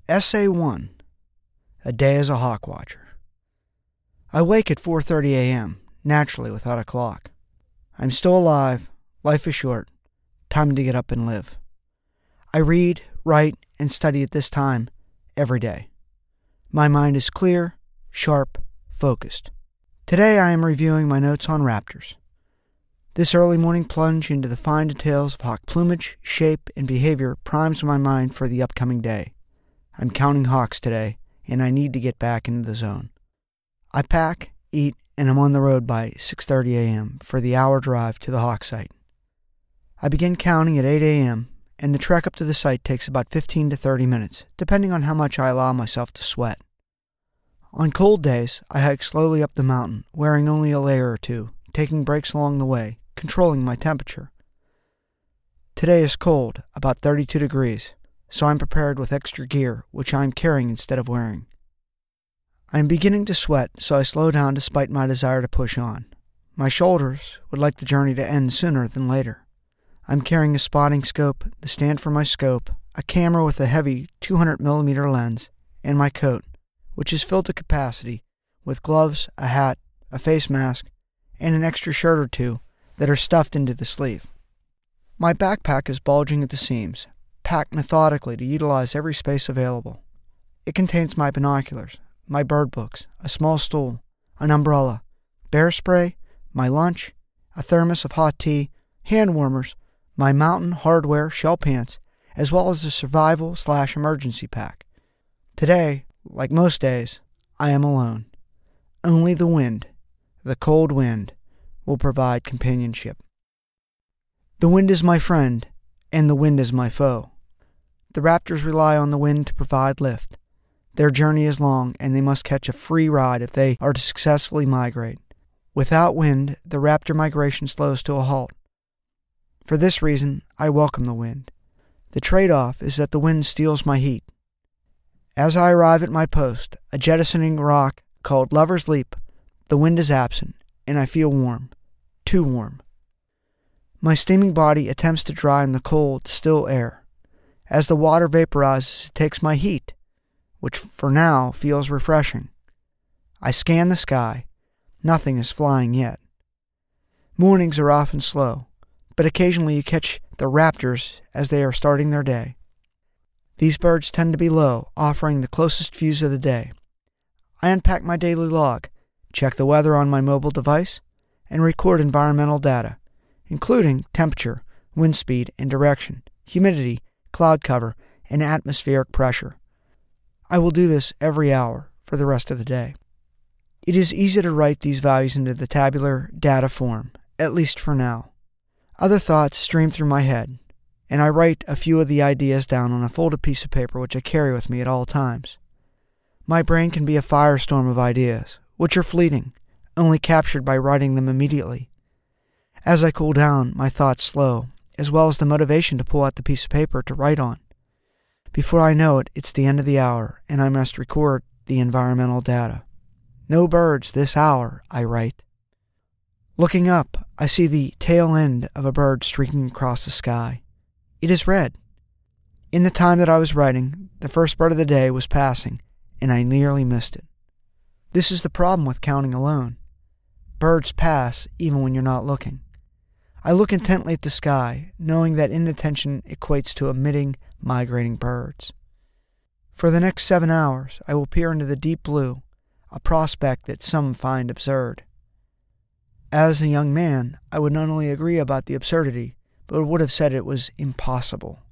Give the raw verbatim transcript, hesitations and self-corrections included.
Essay one. A Day as a Hawk Watcher. I wake at four thirty a.m., naturally without a clock. I'm still alive, life is short, time to get up and live. I read, write, and study at this time every day. My mind is clear, sharp, focused. Today I am reviewing my notes on raptors. This early morning plunge into the fine details of hawk plumage, shape, and behavior primes my mind for the upcoming day. I'm counting hawks today, and I need to get back into the zone. I pack, eat, and I'm on the road by six thirty a.m. for the hour drive to the hawk site. I begin counting at eight a.m., and the trek up to the site takes about fifteen to thirty minutes, depending on how much I allow myself to sweat. On cold days, I hike slowly up the mountain, wearing only a layer or two, taking breaks along the way, controlling my temperature. Today is cold, about thirty-two degrees, so I'm prepared with extra gear, which I am carrying instead of wearing. I am beginning to sweat, so I slow down despite my desire to push on. My shoulders would like the journey to end sooner than later. I'm carrying a spotting scope, the stand for my scope, a camera with a heavy two hundred millimeter lens, and my coat, which is filled to capacity with gloves, a hat, a face mask, and an extra shirt or two that are stuffed into the sleeve. My backpack is bulging at the seams, packed methodically to utilize every space available. It contains my binoculars, my bird books, a small stool, an umbrella, bear spray, my lunch, a thermos of hot tea, hand warmers, my mountain hardware shell pants, as well as a survival slash emergency pack. Today, like most days, I am alone. Only the wind, the cold wind, will provide companionship. The wind is my friend, and the wind is my foe. The raptors rely on the wind to provide lift. Their journey is long, and they must catch a free ride if they are to successfully migrate. Without wind, the raptor migration slows to a halt. For this reason, I welcome the wind. The trade-off is that the wind steals my heat. As I arrive at my post, a jettisoning rock called Lover's Leap, the wind is absent, and I feel warm. Too warm. My steaming body attempts to dry in the cold, still air. As the water vaporizes, it takes my heat, which for now feels refreshing. I scan the sky. Nothing is flying yet. Mornings are often slow, but occasionally you catch the raptors as they are starting their day. These birds tend to be low, offering the closest views of the day. I unpack my daily log, check the weather on my mobile device, and record environmental data, including temperature, wind speed and direction, humidity, cloud cover, and atmospheric pressure. I will do this every hour for the rest of the day. It is easy to write these values into the tabular data form, at least for now. Other thoughts stream through my head, and I write a few of the ideas down on a folded piece of paper which I carry with me at all times. My brain can be a firestorm of ideas, which are fleeting, only captured by writing them immediately. As I cool down, my thoughts slow, as well as the motivation to pull out the piece of paper to write on. Before I know it, it's the end of the hour, and I must record the environmental data. No birds this hour, I write. Looking up, I see the tail end of a bird streaking across the sky. It is red. In the time that I was writing, the first bird of the day was passing, and I nearly missed it. This is the problem with counting alone. Birds pass even when you're not looking. I look intently at the sky, knowing that inattention equates to omitting migrating birds. For the next seven hours, I will peer into the deep blue, a prospect that some find absurd. As a young man, I would not only agree about the absurdity, but would have said it was impossible.